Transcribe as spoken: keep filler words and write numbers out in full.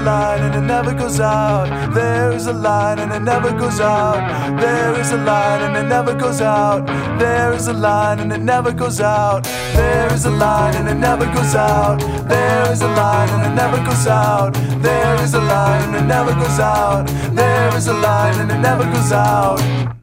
line and it never goes out. There is a line and it never goes out. There is a line and it never goes out. There is a line and it never goes out. There is a line and it never goes out. There is a line and it never goes out. There is a line and it never goes out. There is a line and it never goes out.